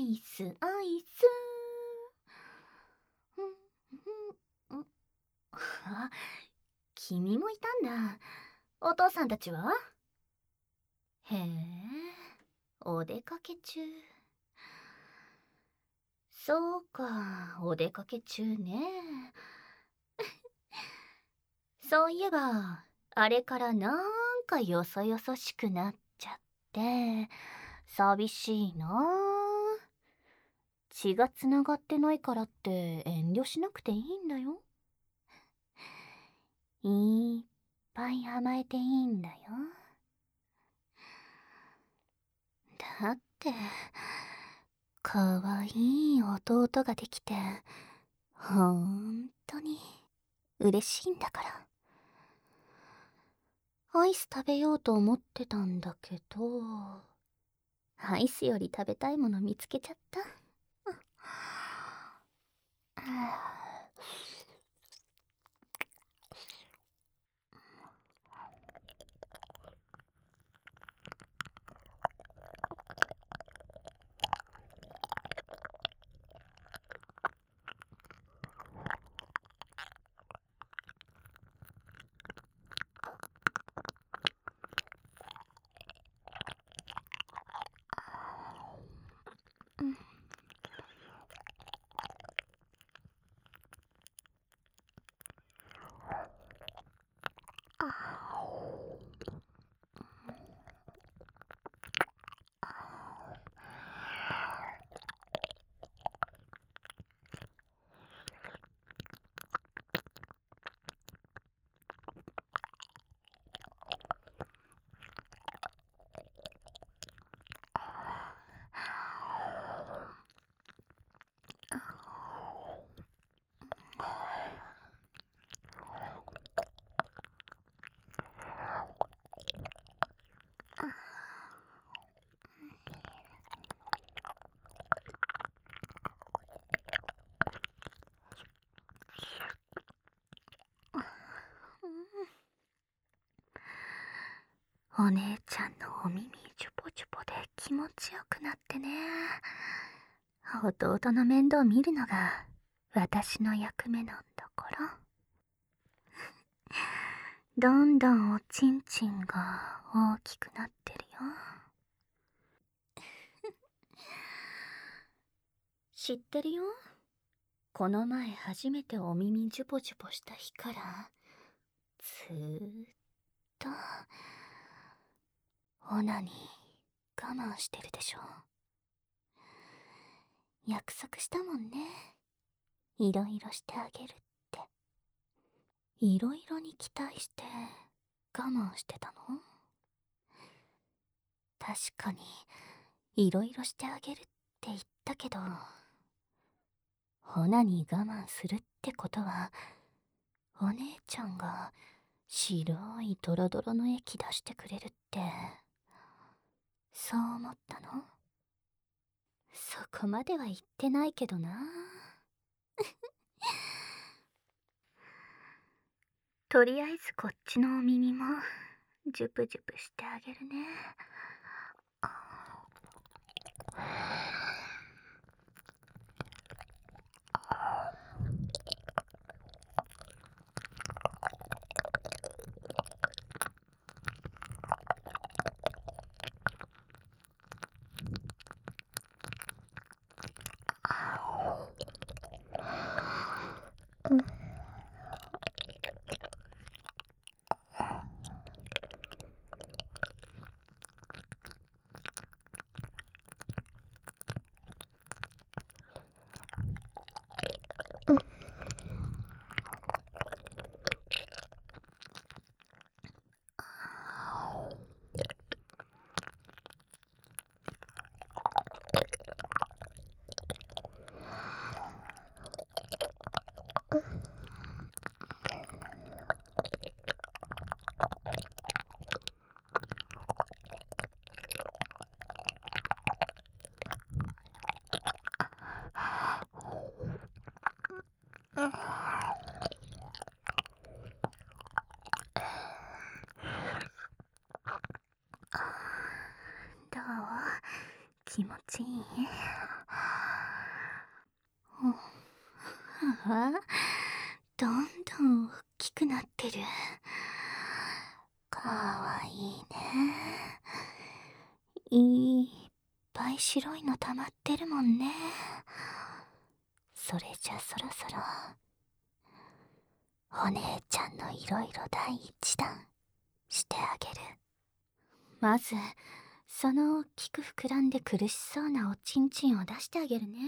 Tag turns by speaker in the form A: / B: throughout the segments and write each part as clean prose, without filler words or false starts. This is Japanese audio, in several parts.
A: イスアイス。あ、君もいたんだ。お父さんたちは？へえ、お出かけ中。そうか、お出かけ中ね。そういえば、あれからなんかよそよそしくなっちゃって、寂しいな。血がつながってないからって遠慮しなくていいんだよ。いっぱい甘えていいんだよ。だって、かわいい弟ができて、ほんとに嬉しいんだから。アイス食べようと思ってたんだけど、アイスより食べたいもの見つけちゃった。お姉ちゃんのお耳チュポチュポで気持ちよくなってね。弟の面倒見るのが私の役目なんだから。どんどんおちんちんが大きくなってるよ。知ってるよ。この前初めてお耳ジュポジュポした日からずーっとオナに我慢してるでしょ。約束したもんね。いろいろしてあげるって。いろいろに期待して我慢してたの？確かにいろいろしてあげるって言ったけど、オナに我慢するってことは、お姉ちゃんが白いドロドロの液出してくれるって、そう思ったの？そこまでは言ってないけどな。とりあえずこっちのお耳もジュプジュプしてあげるね。どう？気持ちいい？ わ、どんどん大きくなってる。かわいいね。いっぱい白いの溜まってるもんね。それじゃそろそろお姉ちゃんのいろいろ第一弾してあげる。まずその大きく膨らんで苦しそうなおちんちんを出してあげるね。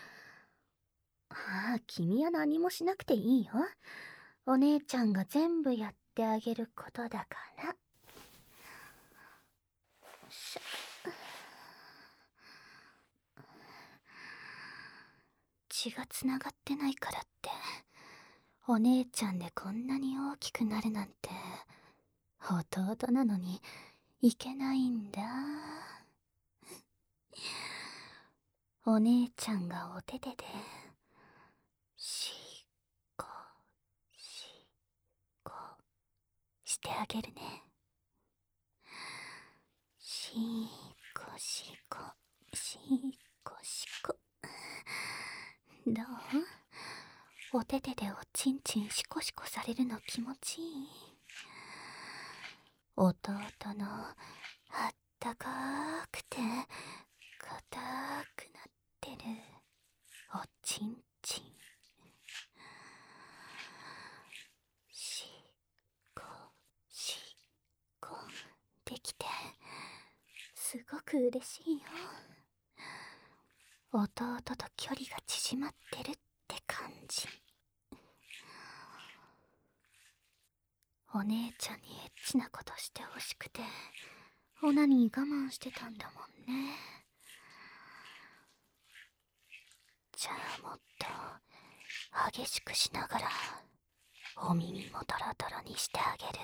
A: ああ、君は何もしなくていいよ。お姉ちゃんが全部やってあげることだから。血がつながってないからってお姉ちゃんでこんなに大きくなるなんて弟なのにいけないんだ。お姉ちゃんがお手手でしっこしっこしてあげるね。しっこしっこしっこしっこ。どう？お手手でおちんちんシコシコされるの気持ちいい？弟のあったかくて硬くなってるおちんちん、しっこしっこできてすごく嬉しいよ。弟と距離が縮まってるって感じ。お姉ちゃんにエッチなことしてほしくてオナニー我慢してたんだもんね。じゃあもっと激しくしながらお耳もドロドロにしてあげる。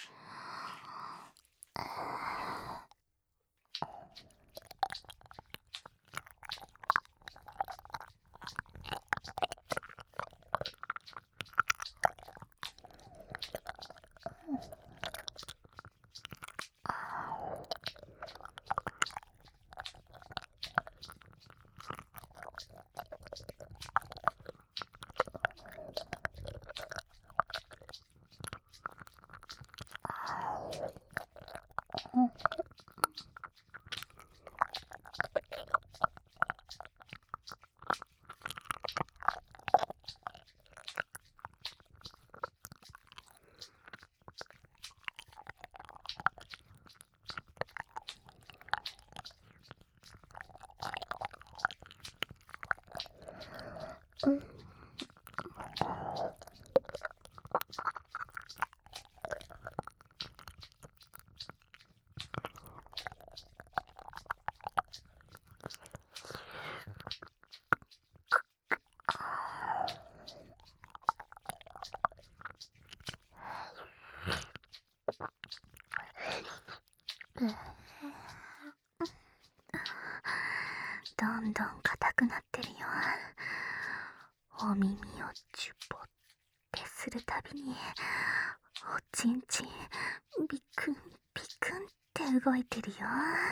A: どんどん硬くなってるよ。お耳をチュポってするたびにおちんちんビクンビクンって動いてるよ。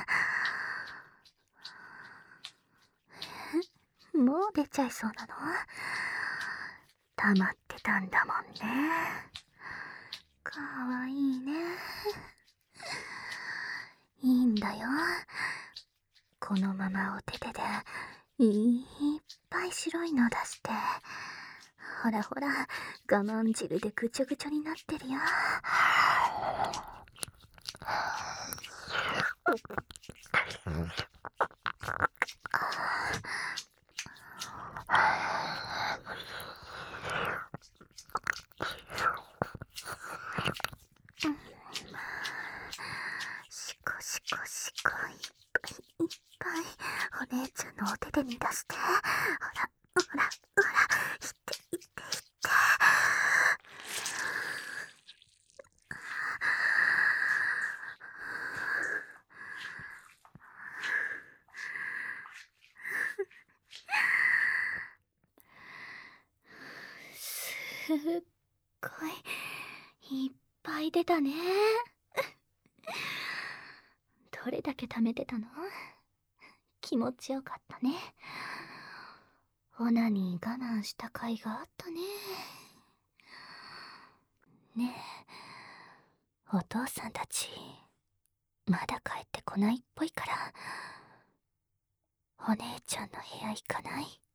A: もう出ちゃいそうなの？溜まってたんだもんね。かわいいね。いいんだよ。このままお手手でいっぱい白いの出して、ほらほら我慢汁でぐちょぐちょになってるよ。シコシコシコいっぱいいっぱいお姉ちゃんのお手手に出して、ほらほらほら、いっていっていって。すっごいいっぱい出たね。どれだけ溜めてたの？気持ちよかったね。 オナに我慢した甲斐があったね。ねえ、お父さんたちまだ帰ってこないっぽいから、お姉ちゃんの部屋行かない？